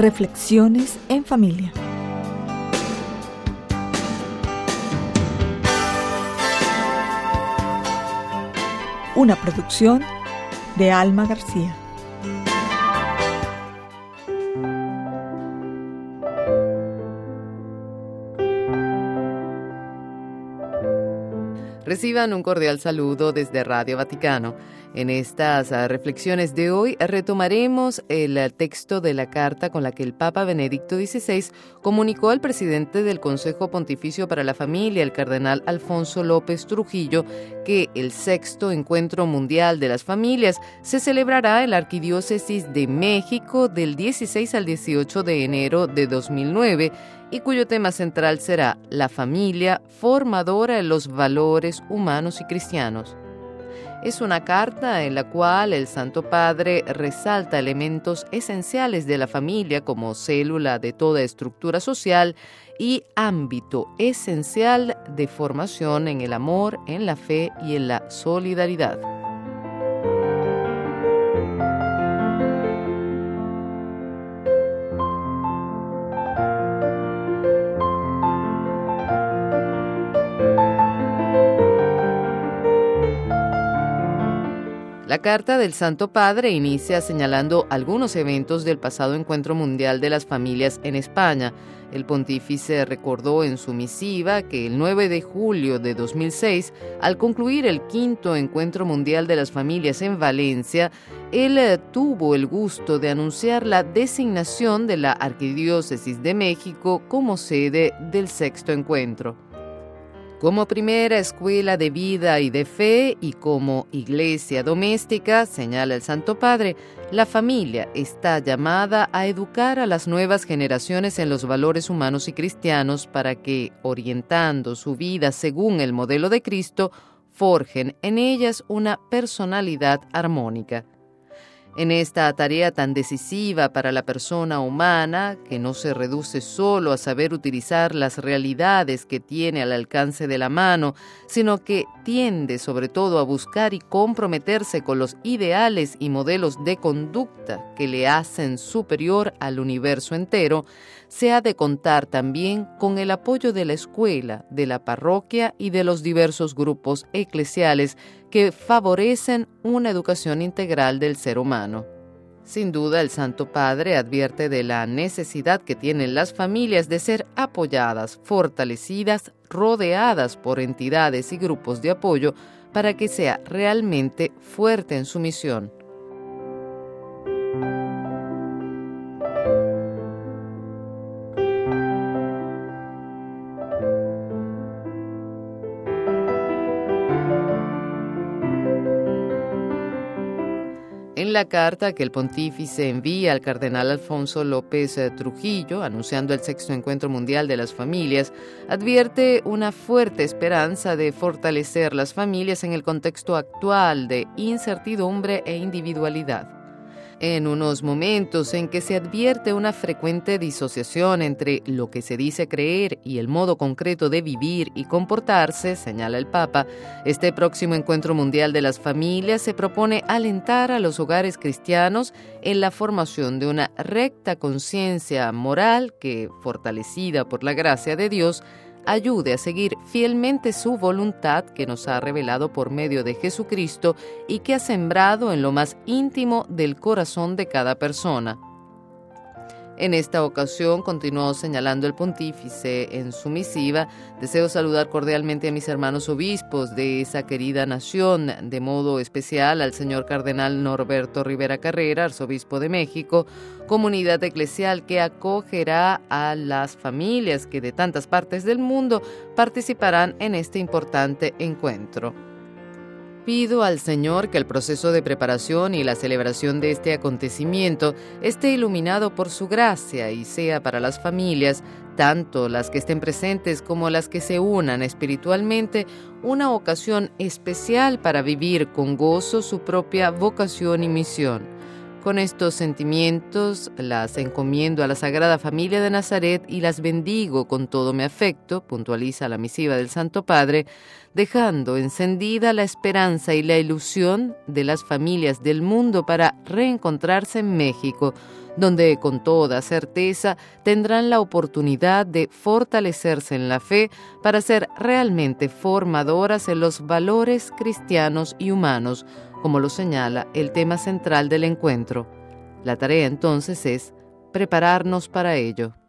Reflexiones en familia. Una producción de Alma García. Reciban un cordial saludo desde Radio Vaticano. En estas reflexiones de hoy retomaremos el texto de la carta con la que el Papa Benedicto XVI comunicó al presidente del Consejo Pontificio para la Familia, el cardenal Alfonso López Trujillo, que el 6º Encuentro Mundial de las Familias se celebrará en la Arquidiócesis de México del 16 al 18 de enero de 2009 y cuyo tema central será la familia formadora de los valores humanos y cristianos. Es una carta en la cual el Santo Padre resalta elementos esenciales de la familia como célula de toda estructura social y ámbito esencial de formación en el amor, en la fe y en la solidaridad. La carta del Santo Padre inicia señalando algunos eventos del pasado Encuentro Mundial de las Familias en España. El pontífice recordó en su misiva que el 9 de julio de 2006, al concluir el 5º Encuentro Mundial de las Familias en Valencia, él tuvo el gusto de anunciar la designación de la Arquidiócesis de México como sede del 6º encuentro. Como primera escuela de vida y de fe y como iglesia doméstica, señala el Santo Padre, la familia está llamada a educar a las nuevas generaciones en los valores humanos y cristianos para que, orientando su vida según el modelo de Cristo, forjen en ellas una personalidad armónica. En esta tarea tan decisiva para la persona humana, que no se reduce solo a saber utilizar las realidades que tiene al alcance de la mano, sino que tiende sobre todo a buscar y comprometerse con los ideales y modelos de conducta que le hacen superior al universo entero, se ha de contar también con el apoyo de la escuela, de la parroquia y de los diversos grupos eclesiales que favorecen una educación integral del ser humano. Sin duda, el Santo Padre advierte de la necesidad que tienen las familias de ser apoyadas, fortalecidas, rodeadas por entidades y grupos de apoyo para que sea realmente fuerte en su misión. En la carta que el pontífice envía al cardenal Alfonso López Trujillo, anunciando el 6º Encuentro Mundial de las Familias, advierte una fuerte esperanza de fortalecer las familias en el contexto actual de incertidumbre e individualidad. En unos momentos en que se advierte una frecuente disociación entre lo que se dice creer y el modo concreto de vivir y comportarse, señala el Papa, este próximo Encuentro Mundial de las Familias se propone alentar a los hogares cristianos en la formación de una recta conciencia moral que, fortalecida por la gracia de Dios, ayude a seguir fielmente su voluntad que nos ha revelado por medio de Jesucristo y que ha sembrado en lo más íntimo del corazón de cada persona. En esta ocasión, continuó señalando el pontífice en su misiva, deseo saludar cordialmente a mis hermanos obispos de esa querida nación, de modo especial al señor cardenal Norberto Rivera Carrera, arzobispo de México, comunidad eclesial que acogerá a las familias que de tantas partes del mundo participarán en este importante encuentro. Pido al Señor que el proceso de preparación y la celebración de este acontecimiento esté iluminado por su gracia y sea para las familias, tanto las que estén presentes como las que se unan espiritualmente, una ocasión especial para vivir con gozo su propia vocación y misión. Con estos sentimientos las encomiendo a la Sagrada Familia de Nazaret y las bendigo con todo mi afecto, puntualiza la misiva del Santo Padre, dejando encendida la esperanza y la ilusión de las familias del mundo para reencontrarse en México, donde con toda certeza tendrán la oportunidad de fortalecerse en la fe para ser realmente formadoras en los valores cristianos y humanos, como lo señala el tema central del encuentro. La tarea entonces es prepararnos para ello.